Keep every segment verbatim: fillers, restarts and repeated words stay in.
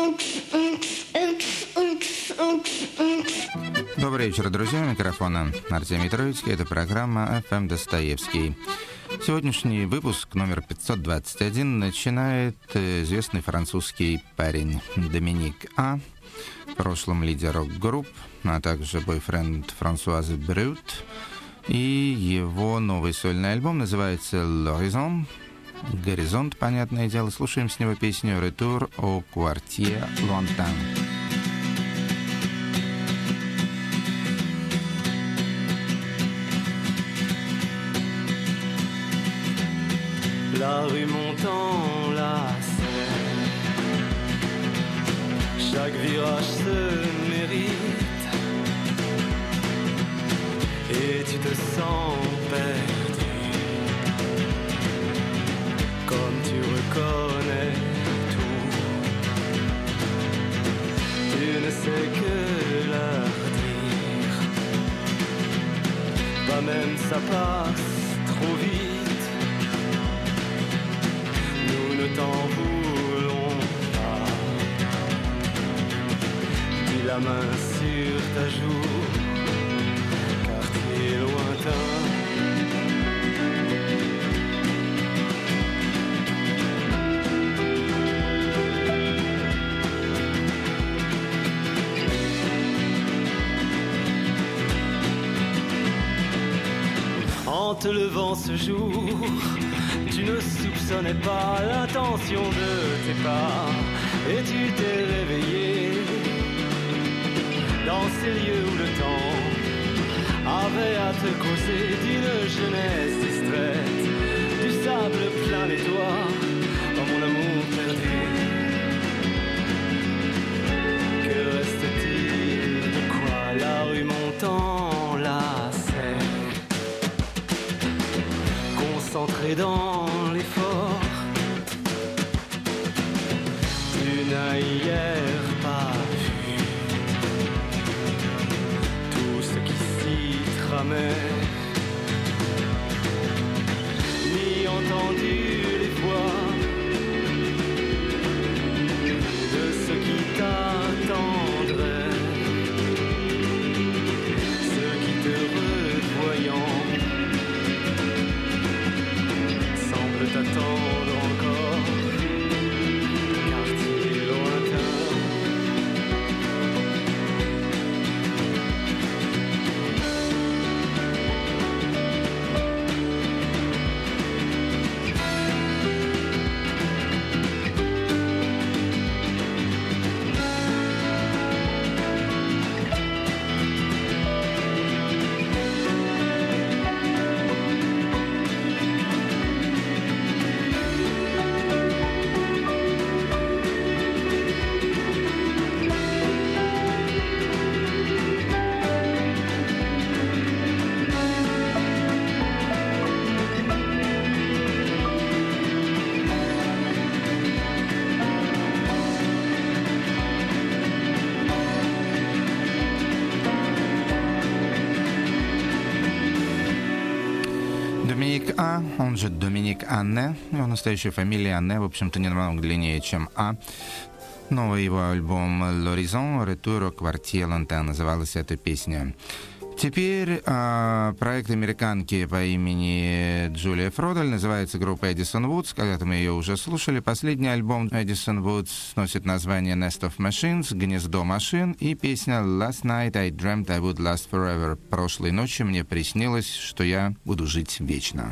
Добрый вечер, друзья. У микрофона Артемий Троицкий. Это программа эф эм Достоевский. Сегодняшний выпуск номер пятьсот двадцать один начинает известный французский парень Доминик А, в прошлом лидер рок-групп, а также бойфренд Франсуазы Брют. И его новый сольный альбом называется «L'Horizon». «Горизонт», понятное дело. Слушаем с него песню «Retour au quartier lointain». La rue montant la Seine, chaque virage se mérite, et tu te sens perdu, comme tu reconnais tout. Tu ne sais que leur dire, pas même ça passe trop vite. Ne t'en voulons pas. Dis la main sur ta joue, quartier lointain. En te levant ce jour, tu ne soupçonnais pas l'intention de tes pas, et tu t'es réveillé dans ces lieux où le temps avait à te causer d'une jeunesse distraite, du sable plein les doigts, dans mon amour perdu. Que reste-t-il de quoi la rue montant la Seine, concentré dans l'effort, tu n'as hier pas vu tout ce qui s'y tramait, ni entendu les voix de ceux qui t'attendraient, ceux qui te revoyant t'attendre encore, quartier lointain. Доминик А, он же Доминик Анне, его настоящая фамилия Анне, в общем-то, не намного длиннее, чем А. Новый его альбом «L'Horizon», «Retour au quartier lointain» называлась эта песня. Теперь э, проект американки по имени Джулия Фродаль, называется группа Эдисон Вудс. Когда-то мы ее уже слушали. Последний альбом Эдисон Вудс носит название Nest of Machines, «Гнездо машин», и песня Last Night I Dreamt I Would Last Forever. Прошлой ночью мне приснилось, что я буду жить вечно.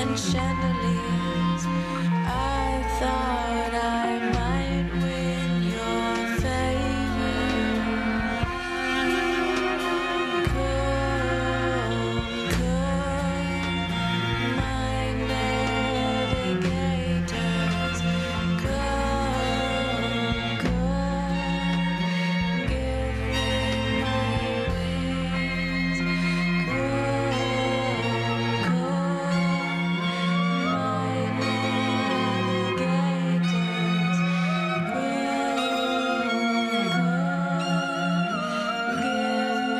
and chandeliers. I thought I might win your favor. Cool, cool, my navigators. Cool, cool, give me my wings. Cool, cool, my navigators. Cool, cool, give me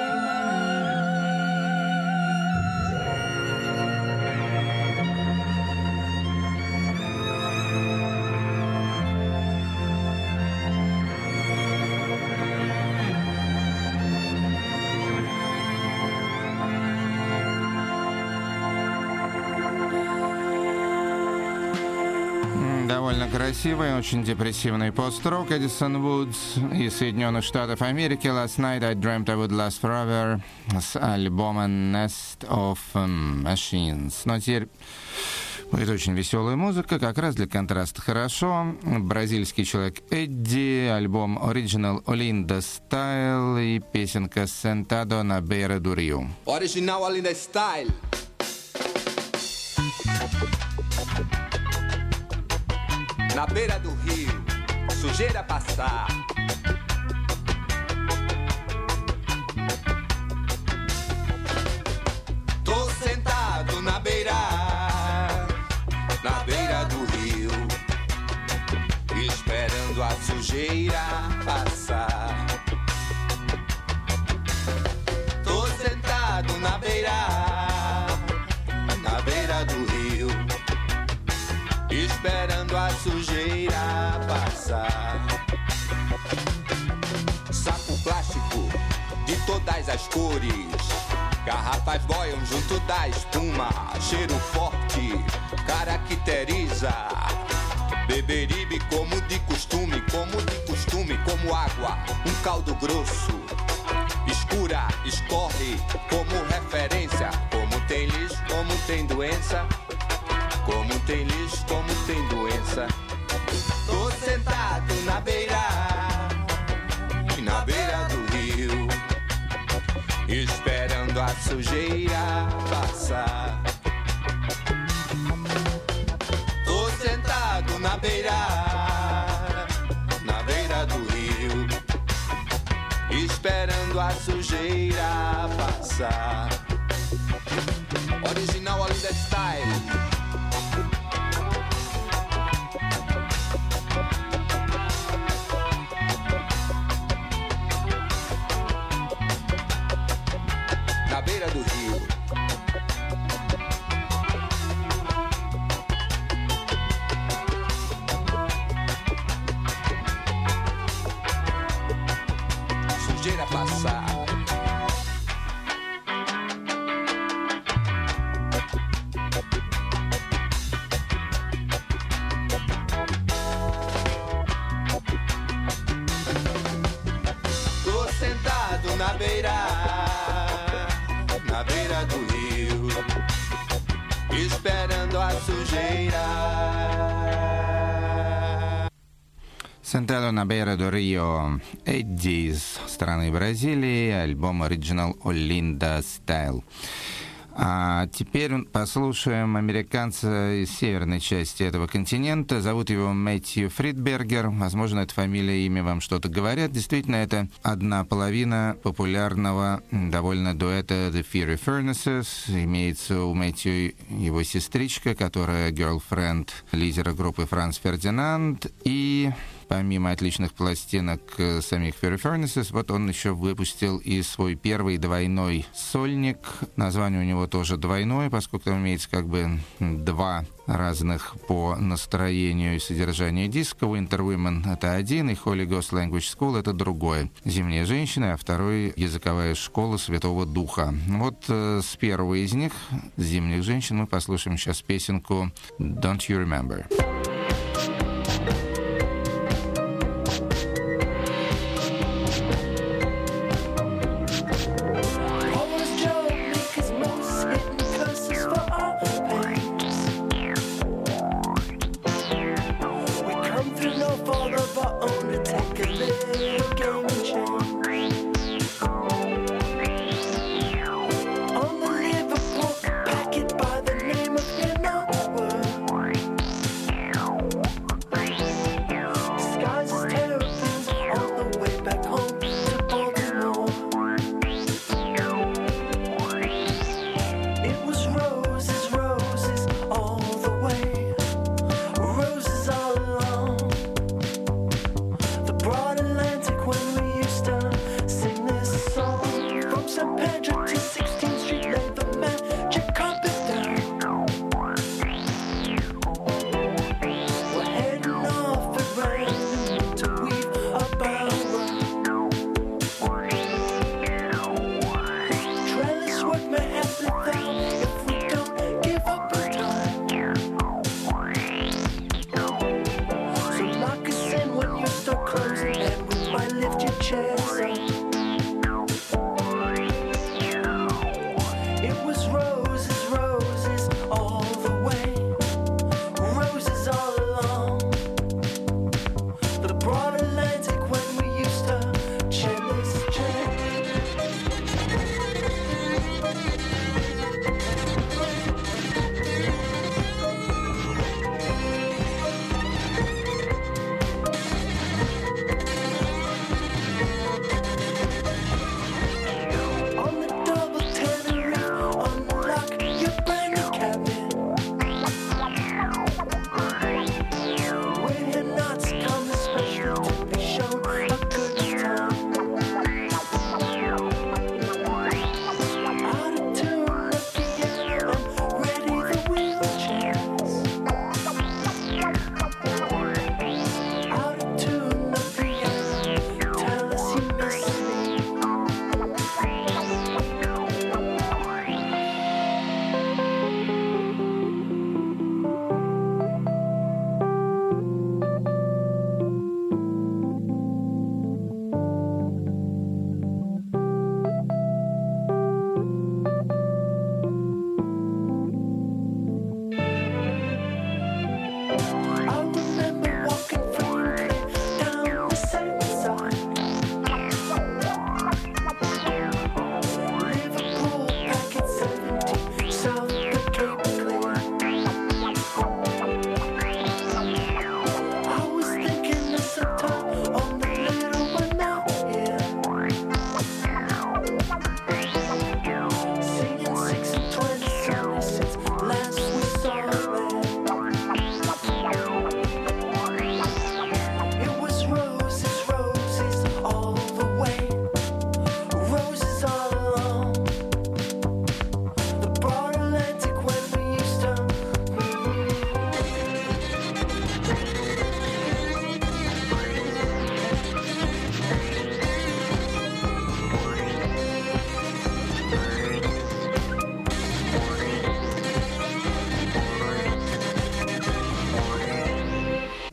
М, Довольно красивый, очень депрессивный пост-рок Эдисон Вудс из Соединенных Штатов Америки. Last Night I Dreamt I Would Last Forever с альбома Nest of um, Machines. Но теперь будет очень веселая музыка, как раз для контраста хорошо. Бразильский человек Эдди, альбом Original Olinda Style и песенка Sentado na beira do rio. Original Olinda Style. Na beira do rio, sujeira passar. Tô sentado na beira, na beira do rio, esperando a sujeira passar. Tô sentado na beira, na beira do rio, esperando a sujeira passar. Saco plástico de todas as cores, garrafas boiam junto da espuma. Cheiro forte caracteriza Beberibe como de costume, como de costume, como água, um caldo grosso. Escura, escorre como referência. Como tem lixo, como tem doença. Como tem lixo, como tem doença. Tô sentado na beira, na beira do rio, esperando a sujeira passar. Tô sentado na beira, na beira do rio, esperando a sujeira passar. Original Olinda Style. Na beira do rio, sujeira passar. Tô sentado na beira, na beira do rio, esperando a sujeira. Sentado на beira do rio, Эдди из страны Бразилии, альбом Original Olinda Style. А теперь послушаем американца из северной части этого континента. Зовут его Мэтью Фридбергер. Возможно, эта фамилия и имя вам что-то говорят. Действительно, это одна половина популярного довольно дуэта The Fiery Furnaces. Имеется у Мэтью его сестричка, которая girlfriend лидера группы Франц Фердинанд. И помимо отличных пластинок самих Fiery Furnaces, вот он еще выпустил и свой первый двойной сольник. Название у него тоже двойное, поскольку там имеется как бы два разных по настроению и содержанию диска. Winter Women — это один, и Holy Ghost Language School — это другое. Зимние женщины, а второй — языковая школа Святого Духа. Вот э, с первого из них, зимних женщин, мы послушаем сейчас песенку Don't You Remember. Always drove me 'cause most hitting curses for all pain.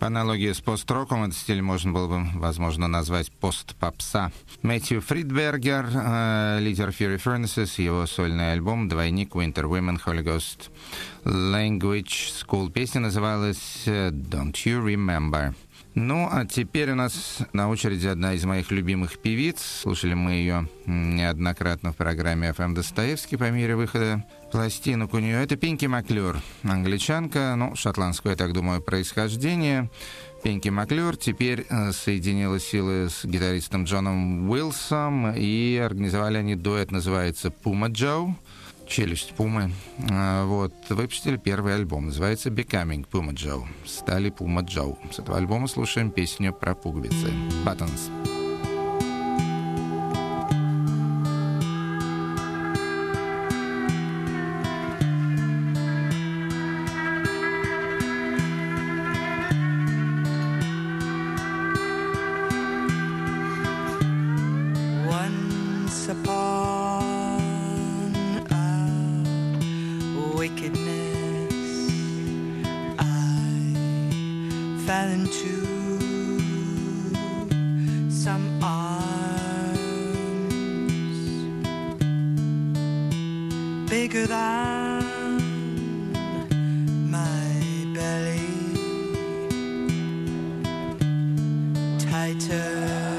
По аналогии с пост-роком, этот стиль можно было бы, возможно, назвать пост-попса. Мэтью Фридбергер, э, лидер Fury Furnaces, его сольный альбом «Двойник Winter Women Holy Ghost Language School». Песня называлась «Don't You Remember». Ну, а теперь у нас на очереди одна из моих любимых певиц. Слушали мы ее неоднократно в программе эф эм Достоевский по мере выхода пластинок у нее. Это Пинки Маклюр, англичанка, ну, шотландского, я так думаю, происхождения. Пинки Маклюр теперь соединила силы с гитаристом Джоном Уилсом, и организовали они дуэт, называется «Пума Джо». Челюсть Пумы. Вот. Выпустили первый альбом. Называется «Becoming Puma Joe». Стали Пума Джо. С этого альбома слушаем песню про пуговицы. «Buttons». Once upon wickedness, I fell into some arms bigger than my belly, tighter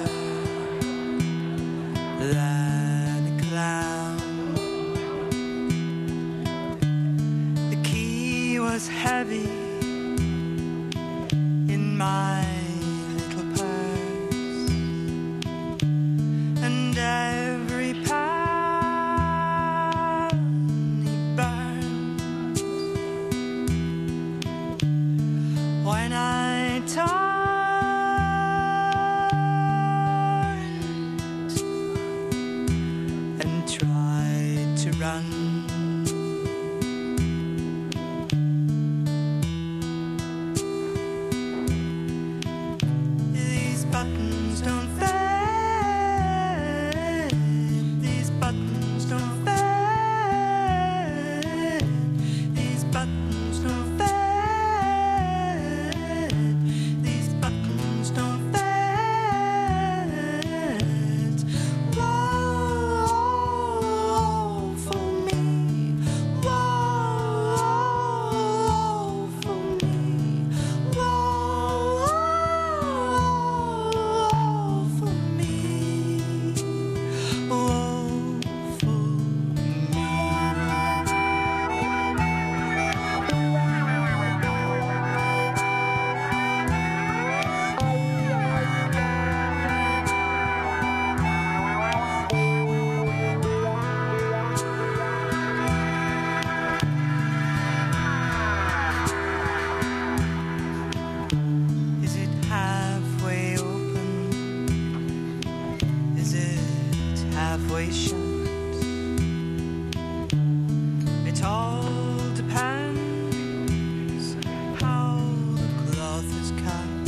than a clown. Was heavy in my little purse, and every penny burns when I turned and tried to run. Buttons don't fit. These buttons don't fit. These buttons don't fit. These buttons don't fit. Whoa, for me. Whoa, for me. Whoa. Halfway shut. It all depends how the cloth is cut.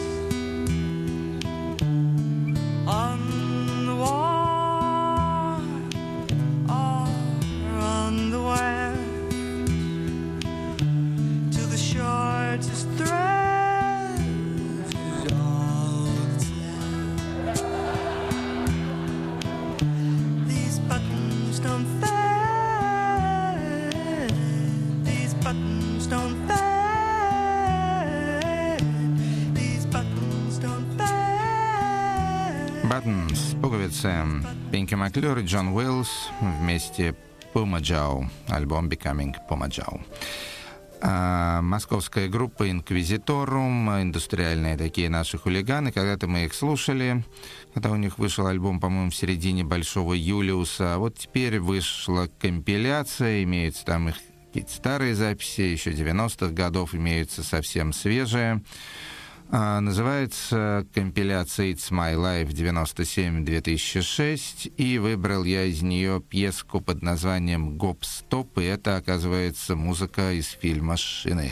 On the wall or on the web, till the shortest thread is all that's left. Buttons don't fit. These buttons don't fit. These buttons don't fit. Buttons, пуговицы. Пинки Маклюр и Джон Уиллс вместе Puma Joe. Альбом «Becoming Puma Joe». А, московская группа «Инквизиторум», индустриальные такие наши хулиганы. Когда-то мы их слушали, когда у них вышел альбом, по-моему, в середине «Большого Юлиуса». А вот теперь вышла компиляция, имеются там их какие-то старые записи, еще девяностых годов, имеются совсем свежие. А, называется компиляция «It's My Life» девяносто семь — две тысячи шесть, и выбрал я из нее пьеску под названием «Гоп-стоп», и это, оказывается, музыка из фильма «Шинель».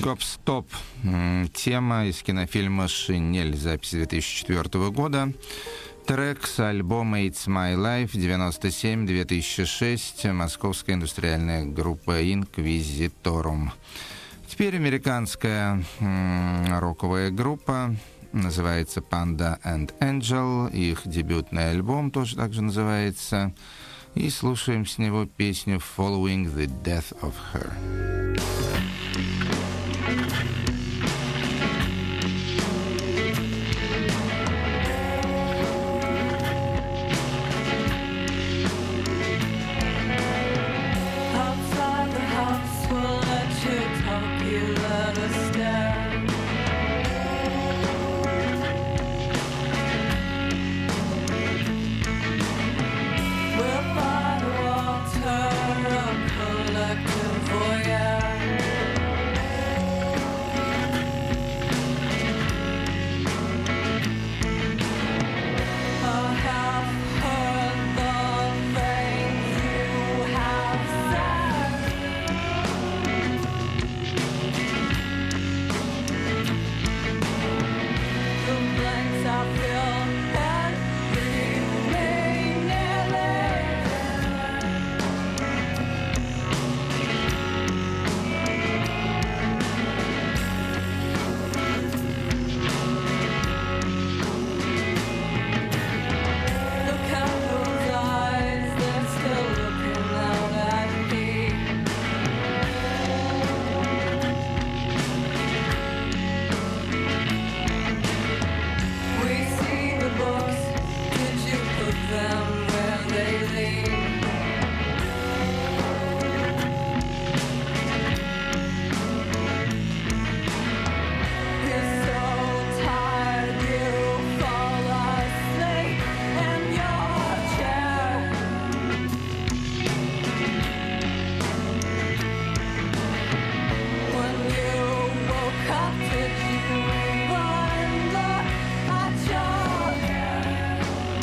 Гоп-стоп. М, Тема из кинофильма «Шинель», запись две тысячи четвёртого года. Трек с альбома «It's My Life» девяносто семь две тысячи шесть, московская индустриальная группа «Инквизиторум». Теперь американская м, роковая группа, называется Panda and Angel, их дебютный альбом тоже так же называется. И слушаем с него песню «Following the Death of Her». Outside the house, we'll let you talk, you let us stare. We're by the water, a collective voyeur. I have heard the things you have said. The blanks I fill and remain nearly. Look at those eyes, they're still looking out at me. We see the books, did you put them where they lean? You're so tired you fall asleep in your chair. When you woke up, did you even look at your hair?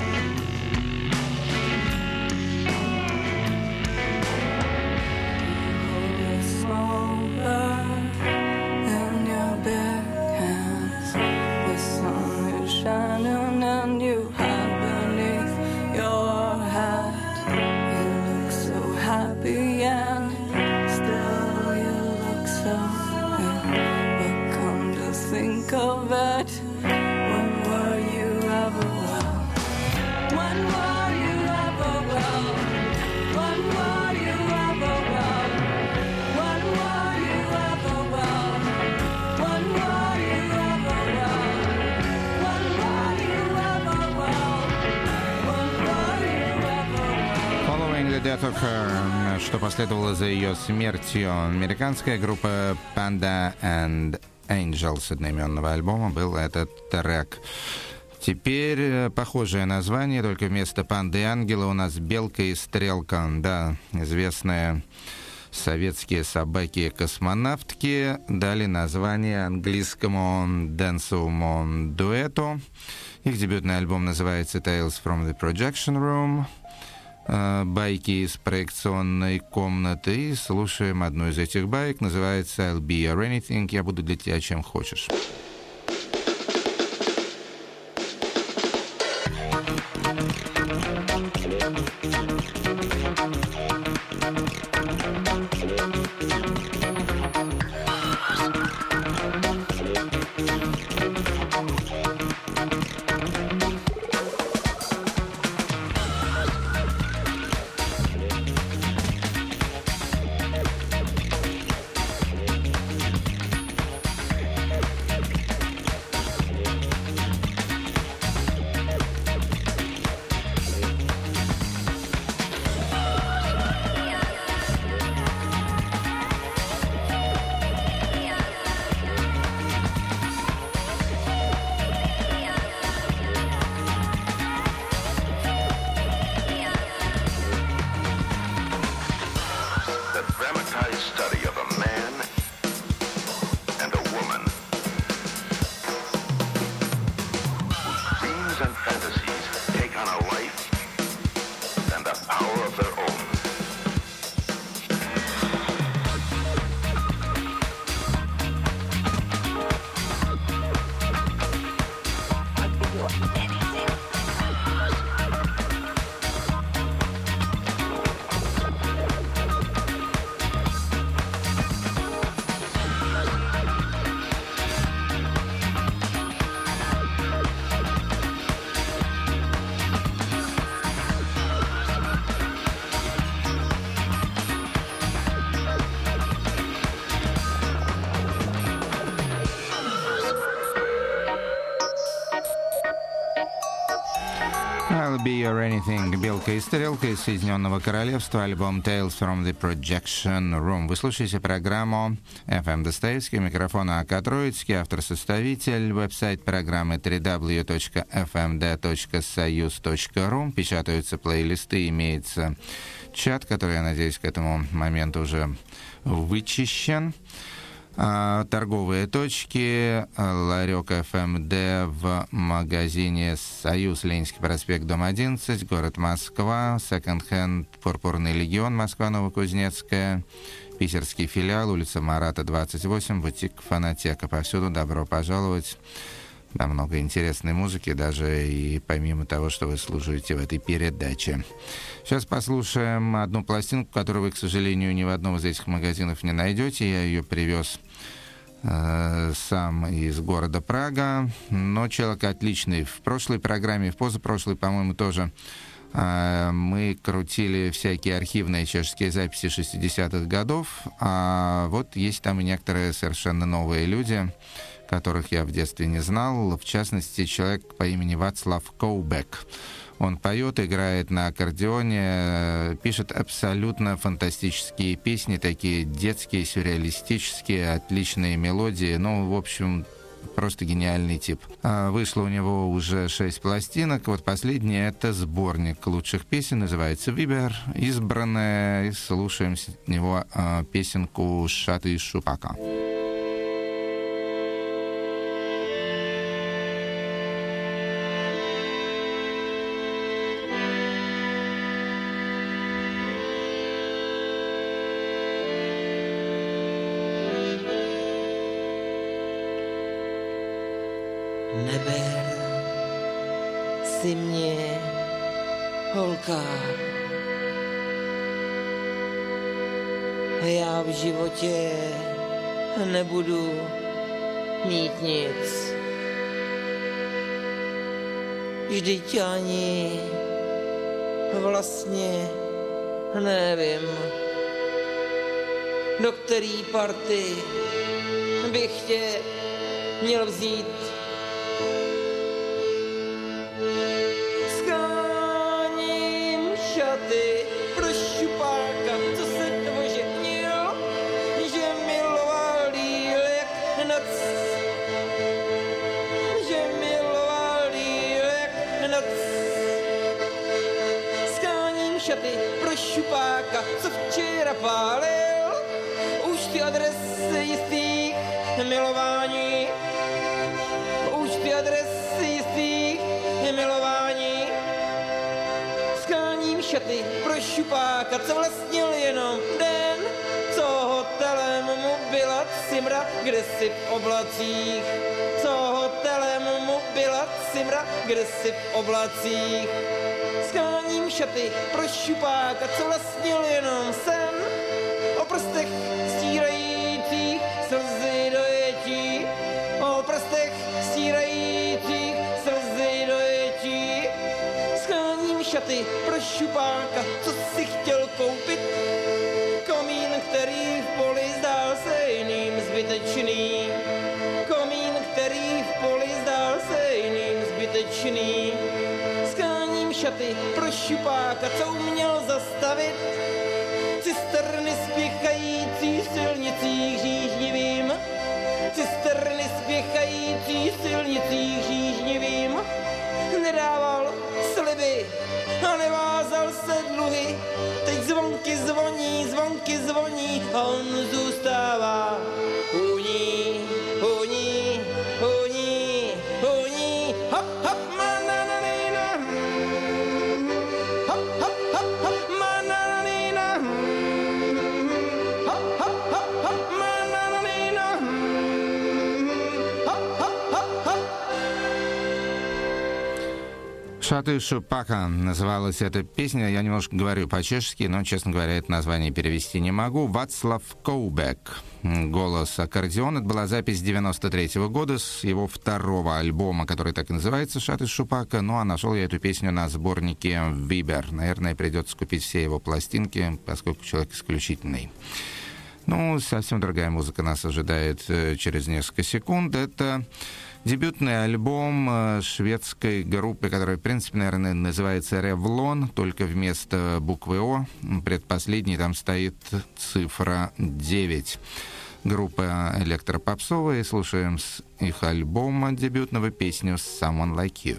Hold a small bird in your big hands. The sun is shining and you hide beneath your hat. You look so happy and still you look so ill. But come to think of it, when were you ever well? When were you ever well? When were you ever well? When were you ever well? When were you ever well? When were you ever well? When were you ever well? «Following the Death of Her», что последовало за ее смертью. Американская группа Panda and Angel с одноименного альбома был этот трек. Теперь э, похожее название, только вместо панды и ангела у нас белка и стрелка. Да, известные советские собаки-космонавтки дали название английскому дэнсовому дуэту. Их дебютный альбом называется «Tales from the Projection Room», э, байки из проекционной комнаты. И слушаем одну из этих баек, называется «I'll be your anything», «Я буду для тебя чем хочешь». I'll Be Your Anything. Белка и стрелка из Соединенного Королевства. Альбом Tales from the Projection Room. Вы слушаете программу эф эм Достоевский. Микрофон АК Троицкий. Автор-составитель. Веб-сайт программы дабл ю дабл ю дабл ю точка эф эм дэ точка союз точка ру. Печатаются плейлисты. Имеется чат, который, я надеюсь, к этому моменту уже вычищен. Торговые точки, ларек эф эм дэ в магазине «Союз», Ленинский проспект, дом одиннадцать, город Москва, секонд-хенд «Пурпурный легион», Москва, Новокузнецкая, питерский филиал, улица Марата, двадцать восемь, бутик «Фонотека». Повсюду добро пожаловать. Да, много интересной музыки, даже и помимо того, что вы слушаете в этой передаче. Сейчас послушаем одну пластинку, которую вы, к сожалению, ни в одном из этих магазинов не найдете. Я ее привез э, сам из города Прага, но человек отличный. В прошлой программе, в позапрошлой, по-моему, тоже э, мы крутили всякие архивные чешские записи шестидесятых годов, а вот есть там и некоторые совершенно новые люди, которых я в детстве не знал, в частности, человек по имени Вацлав Коубек. Он поет, играет на аккордеоне, пишет абсолютно фантастические песни, такие детские, сюрреалистические, отличные мелодии. Ну, в общем, просто гениальный тип. Вышло у него уже шесть пластинок. Вот последняя — это сборник лучших песен, называется «Вибер», избранная. И слушаем с него песенку «Шаты из Шупака». Neber si mě, holka, já v životě nebudu mít nic. Vždyť ani vlastně nevím, do který party bych tě měl vzít. Skáním šaty pro šupáka, co se oženil, že miloval lílek noc, že miloval lílek noc. Skáním šaty pro šupáka, co včera pálil, už ty adresy jistých milování, už ty adresy jistých milování. Skáním šaty pro šupáka, co vlastnil jenom den, co hotelem mu byla cimra, kde si v oblacích, co hotelem mu byla cimra, kde si v oblacích. Skáním šaty pro šupáka, co vlastnil jenom sen, o prstech stírajících slzy dojetí, o prstech stírajících slzy dojetí. Skáním šaty pro šupáka, co si chtěl koupit, komín, který v poli zdál se jiným zbytečný, komín, který v poli zdál se jiným zbytečný. Skáním šaty pro šupáka, co uměl zastavit cisterny spěchající v silnicích žížnivým, cisterny spěchající v silnicích žížnivým. Nedával sliby a nevázal se dluhy, teď zvonky zvoní, zvonky zvoní a on zůstává u ní, u ní, u ní, u ní. Hop, hop, mananina, hop, hop, hop, hop, mananina, hop, hop, hop, hop, mananina, hop, hop, hop, hop. «Шаты Шупака» называлась эта песня. Я немножко говорю по-чешски, но, честно говоря, это название перевести не могу. Вацлав Коубек. Голос аккордеон. Это была запись девяносто третьего года с его второго альбома, который так и называется «Шаты Шупака». Ну, а нашел я эту песню на сборнике «Вибер». Наверное, придется купить все его пластинки, поскольку человек исключительный. Ну, совсем другая музыка нас ожидает через несколько секунд. Это Дебютный альбом э, шведской группы, которая, в принципе, наверное, называется «Revlon», только вместо буквы «О», предпоследней там стоит цифра девять. Группа электропопсовая, слушаем с их альбома дебютного песню «Someone Like You».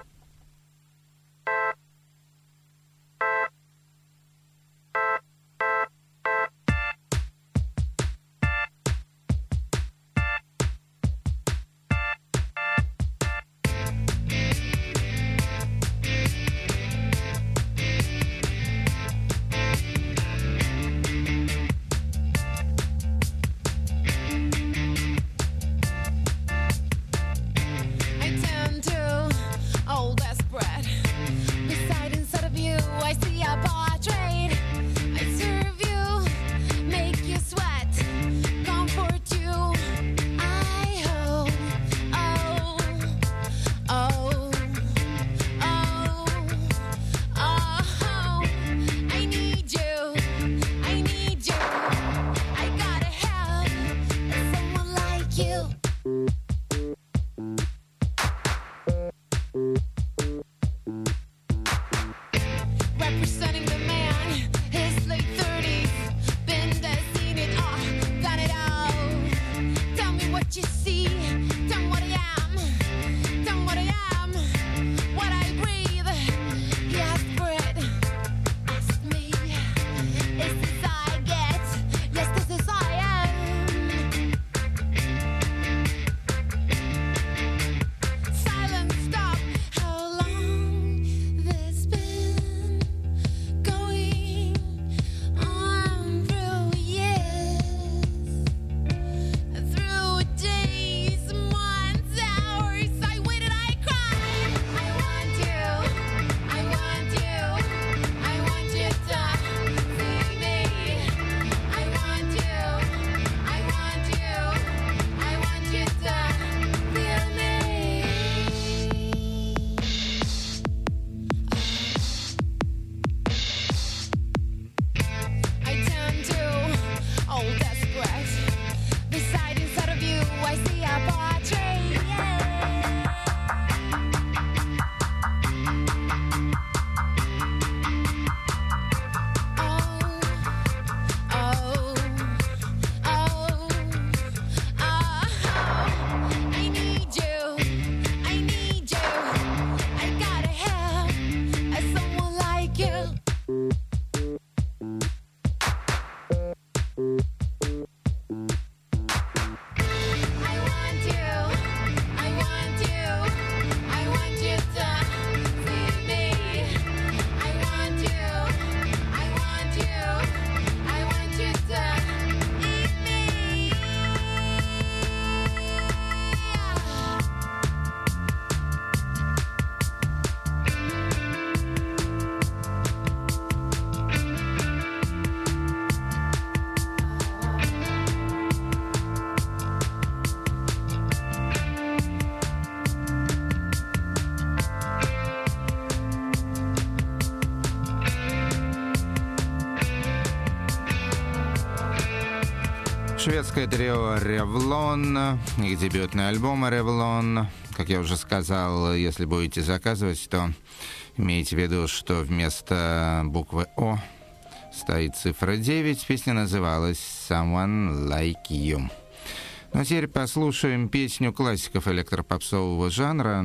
Шведское трио Revlon, их дебютный альбом Revlon. Как я уже сказал, если будете заказывать, то имейте в виду, что вместо буквы О стоит цифра девять. Песня называлась «Someone Like You». Ну а теперь послушаем песню классиков электропопсового жанра.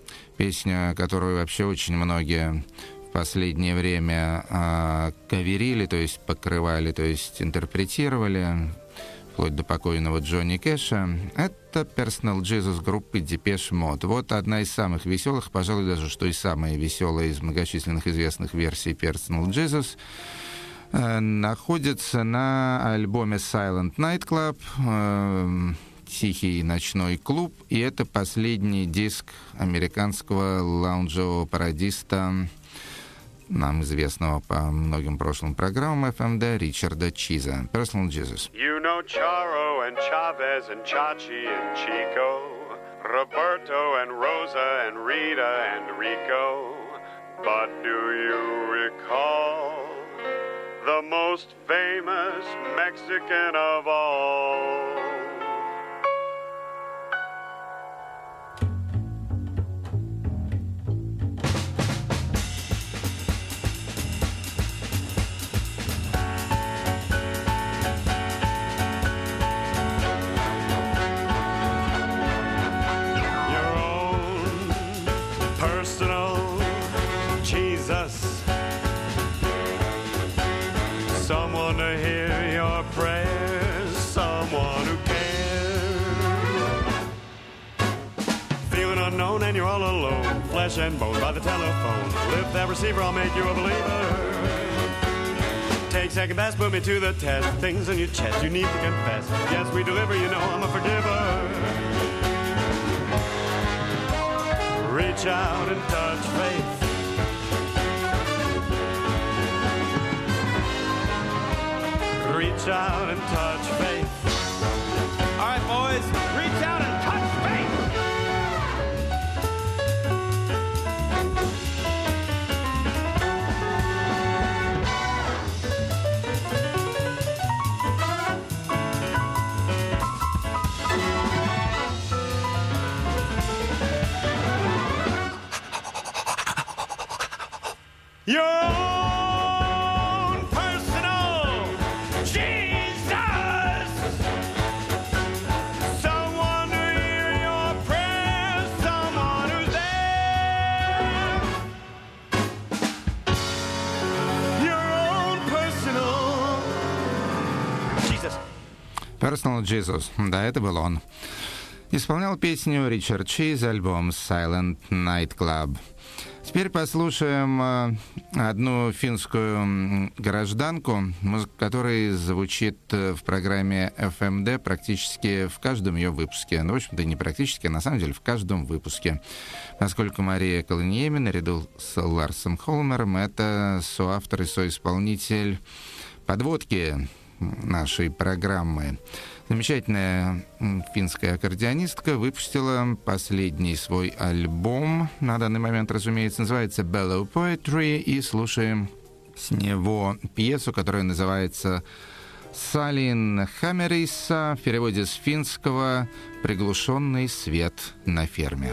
Песня, которую вообще очень многие в последнее время э, каверили, то есть покрывали, то есть интерпретировали, вплоть до покойного Джонни Кэша. Это Personal Jesus группы Depeche Mode. Вот одна из самых веселых, пожалуй, даже что и самая веселая из многочисленных известных версий Personal Jesus э, находится на альбоме Silent Night Club, э, «Тихий ночной клуб», и это последний диск американского лаунжевого пародиста, нам известного по многим прошлым программам эф эм ди, Ричарда Чиза. Personal Jesus. You know Charo and Chavez and Chachi and Chico, Roberto and Rosa and Rita and Rico. But do you recall the most famous Mexican of all? unknown and you're all alone, flesh and bone by the telephone. Lift that receiver, I'll make you a believer. Take second best, put me to the test. Things on your chest, you need to confess. Yes, we deliver, you know I'm a forgiver. Reach out and touch faith. Reach out and touch faith. All right, boys, reach out and touch faith. Your own personal Jesus. Someone to hear your prayers, someone who's there. Your own personal Jesus. Personal Jesus. Да, это был он. Исполнял песню Ричард Чейз, альбом Silent Night Club. Теперь послушаем одну финскую гражданку, музыка которой звучит в программе эф эм дэ практически в каждом ее выпуске. Ну, в общем-то, не практически, а на самом деле в каждом выпуске. Поскольку Мария Каланиеми наряду с Ларсом Холмером — это соавтор и соисполнитель подводки нашей программы. Замечательная финская аккордеонистка выпустила последний свой альбом, на данный момент, разумеется, называется «Bellow Poetry», и слушаем с него пьесу, которая называется «Салин Хаммерисса», в переводе с финского «Приглушенный свет на ферме».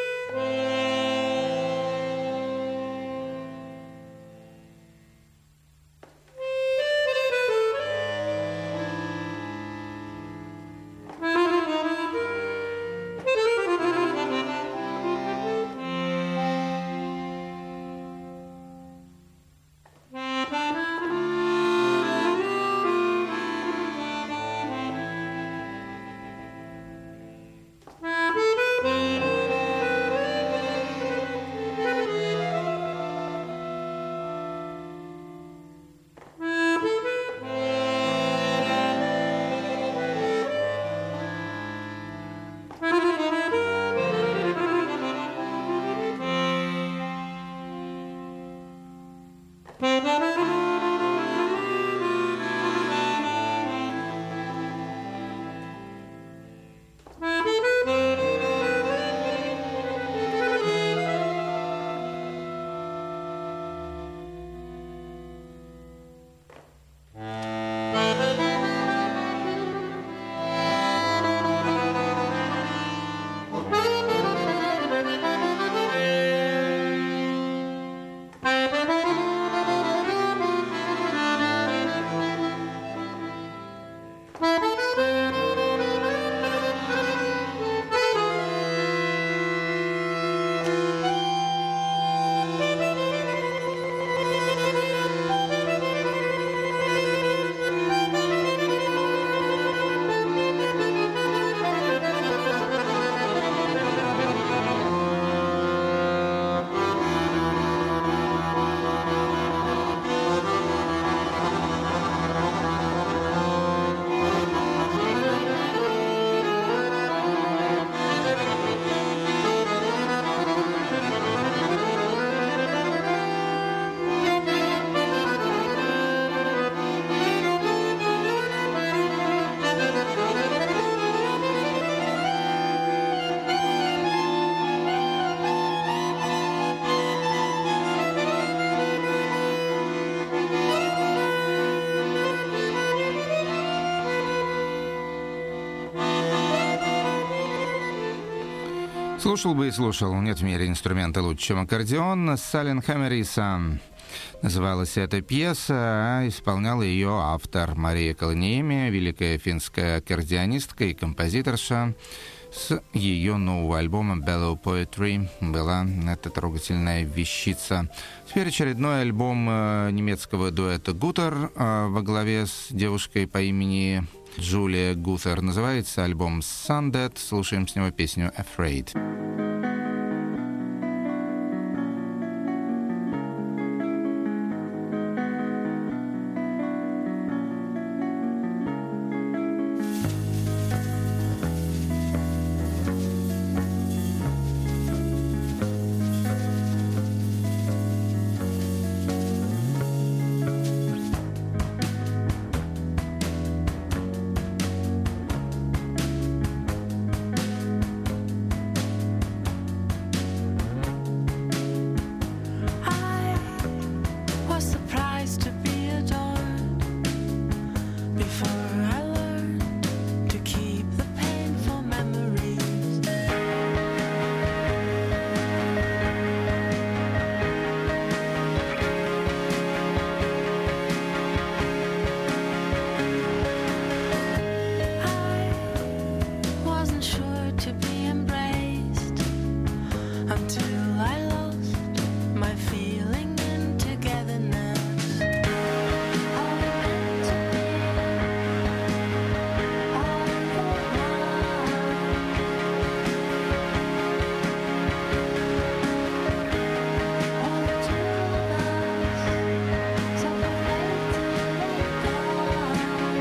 Слушал бы и слушал. Нет в мире инструмента лучше, чем аккордеон. «Салин Хаммерисса» называлась эта пьеса, а исполняла ее автор Мария Каланиеми, великая финская аккордеонистка и композиторша. С ее нового альбома «Bellow Poetry» была эта трогательная вещица. Теперь очередной альбом немецкого дуэта «Гутер» во главе с девушкой по имени Джулия Гутер. Называется альбом «Sundead». Слушаем с него песню «Afraid». until I lost my feeling in togetherness. All meant to be, all the while. All the two of us, separated and gone.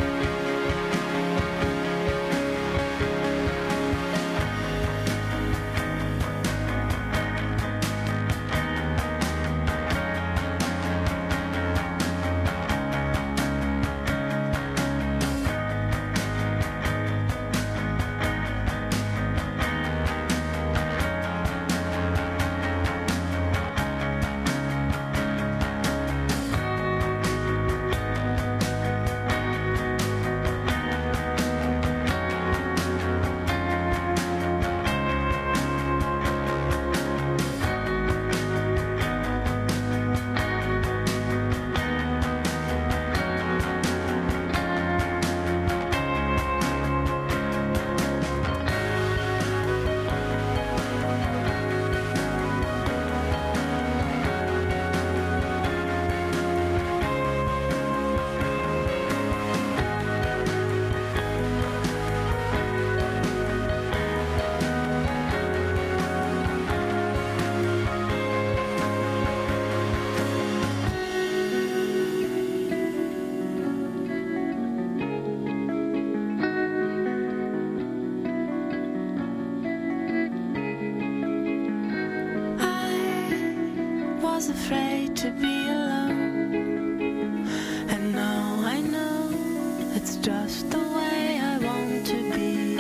I was afraid to be alone, and now I know it's just the way I want to be.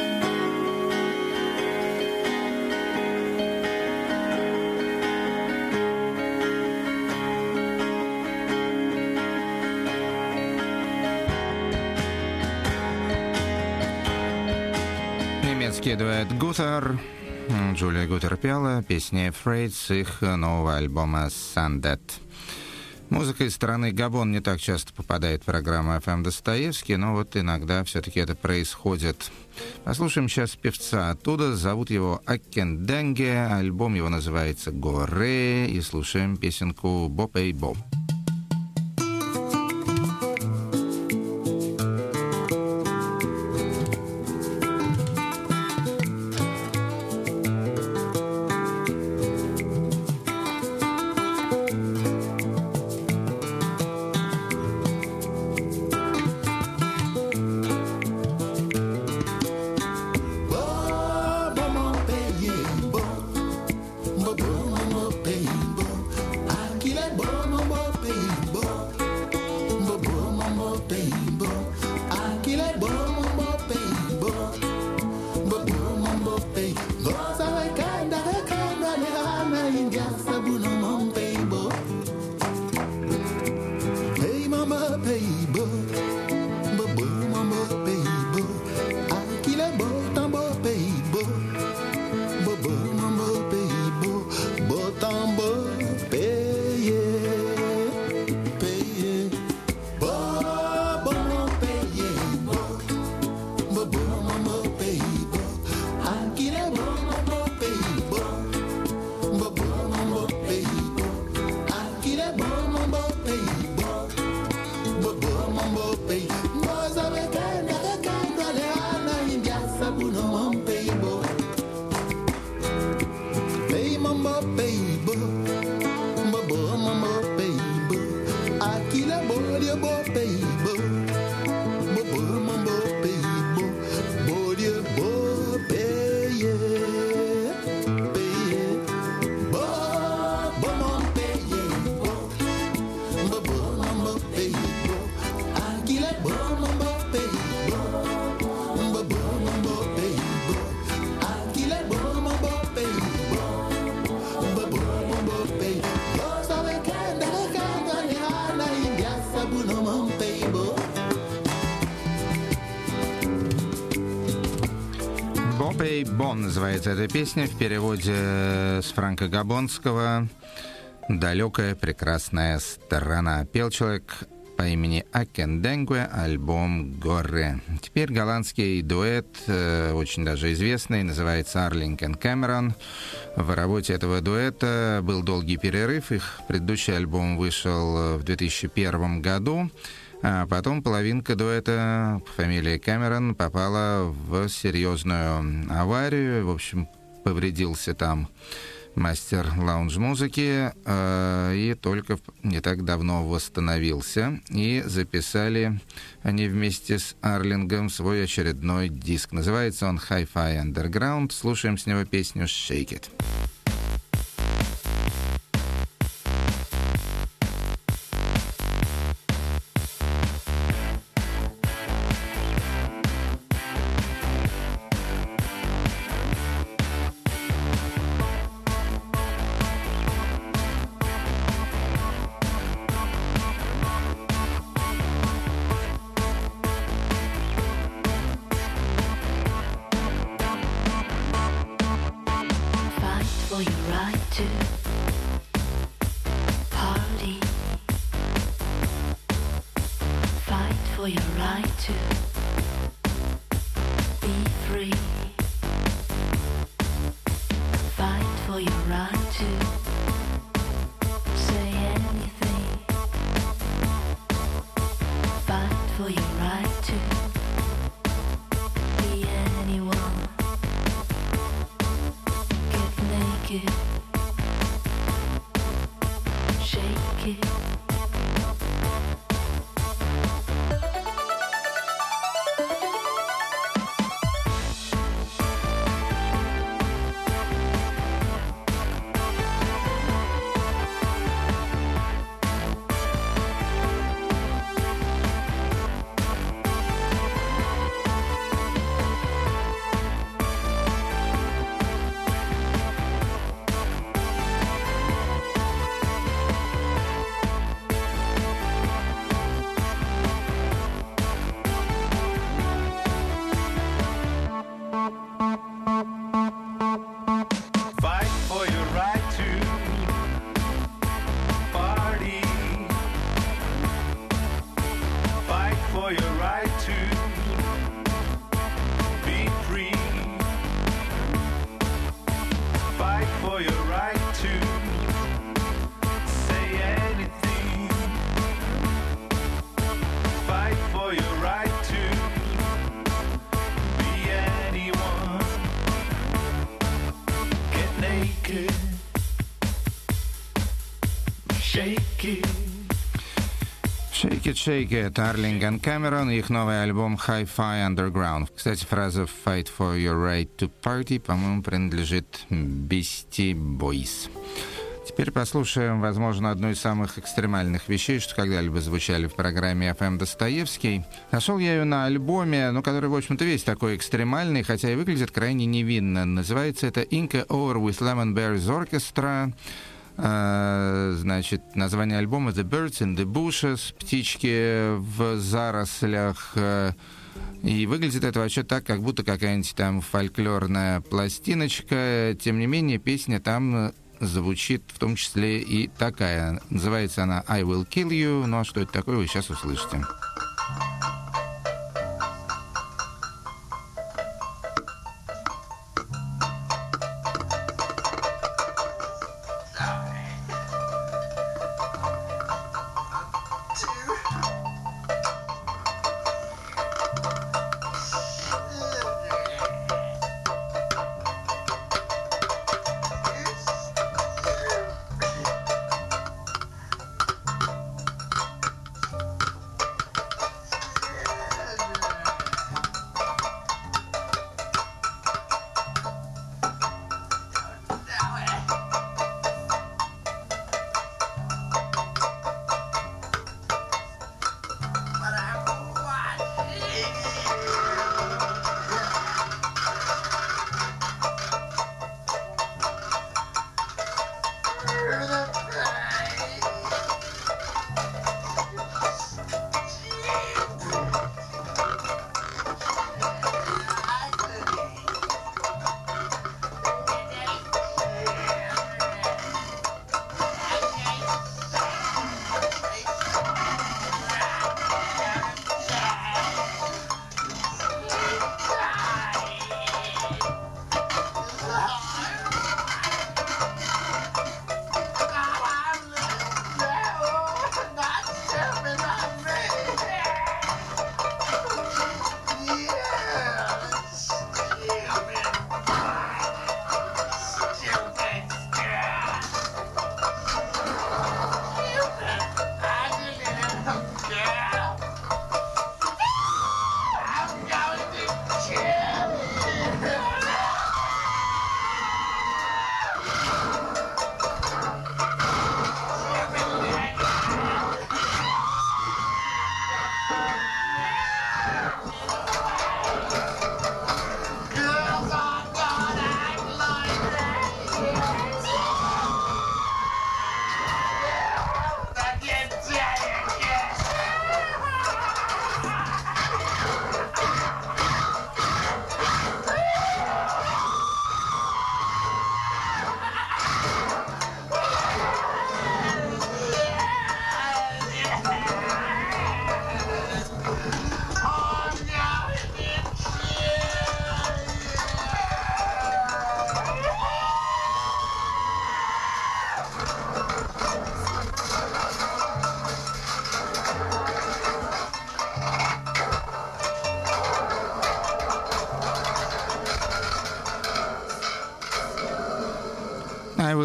Немецкий дуэт Гутер. Джулия Гутер пела песни «Afraid» с их нового альбома «Sundet». Музыка из страны Габон не так часто попадает в программу эф эм Достоевский, но вот иногда все-таки это происходит. Послушаем сейчас певца оттуда. Зовут его Акен Денге. Альбом его называется «Горе». И слушаем песенку «Боб эй Боб». Боб Бон называется эта песня, в переводе с франко-габонского «Далекая прекрасная страна». Пел человек по имени Акенденгуэ, альбом «Горы». Теперь голландский дуэт, э, очень даже известный, называется «Арлинг энд Кэмерон». В работе этого дуэта был долгий перерыв. Их предыдущий альбом вышел в две тысячи первом году. А потом половинка дуэта по фамилии Кэмерон попала в серьезную аварию. В общем, повредился там мастер лаунж-музыки, э, и только не так давно восстановился. И записали они вместе с Арлингом свой очередной диск. Называется он Hi-Fi Underground. Слушаем с него песню «Shake It». Shake It, Shake It, Арлинг энд Кэмерон, их новый альбом Hi-Fi Underground. Кстати, фраза Fight for your right to party, по-моему, принадлежит Beastie Boys. Теперь послушаем, возможно, одну из самых экстремальных вещей, что когда-либо звучали в программе эф эм Достоевский. Нашел я ее на альбоме, ну, который, в общем-то, весь такой экстремальный, хотя и выглядит крайне невинно. Называется это «Inca Over with Lemon Bears Orchestra». Uh, значит, название альбома «The Birds in the Bushes», «Птички в зарослях». Uh, и выглядит это вообще так, как будто какая-нибудь там фольклорная пластиночка. Тем не менее, песня там звучит в том числе и такая. Называется она «I Will Kill You». Ну а что это такое, вы сейчас услышите.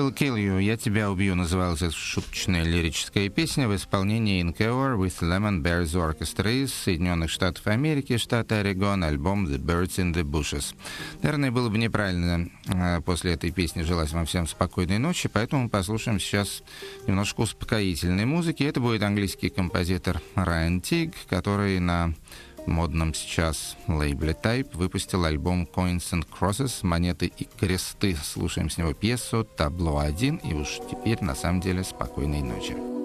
Will Kill You, «Я тебя убью» называлась эта шуточная лирическая песня в исполнении Encore with Lemon Bears Orchestra из Соединенных Штатов Америки, штата Орегон, альбом The Birds in the Bushes. Наверное, было бы неправильно э, после этой песни желать вам всем спокойной ночи, поэтому мы послушаем сейчас немножко успокоительной музыки. Это будет английский композитор Райан Тиг, который на модном сейчас лейбле Type выпустил альбом Coins and Crosses, монеты и кресты. Слушаем с него пьесу «Табло один», и уж теперь на самом деле спокойной ночи.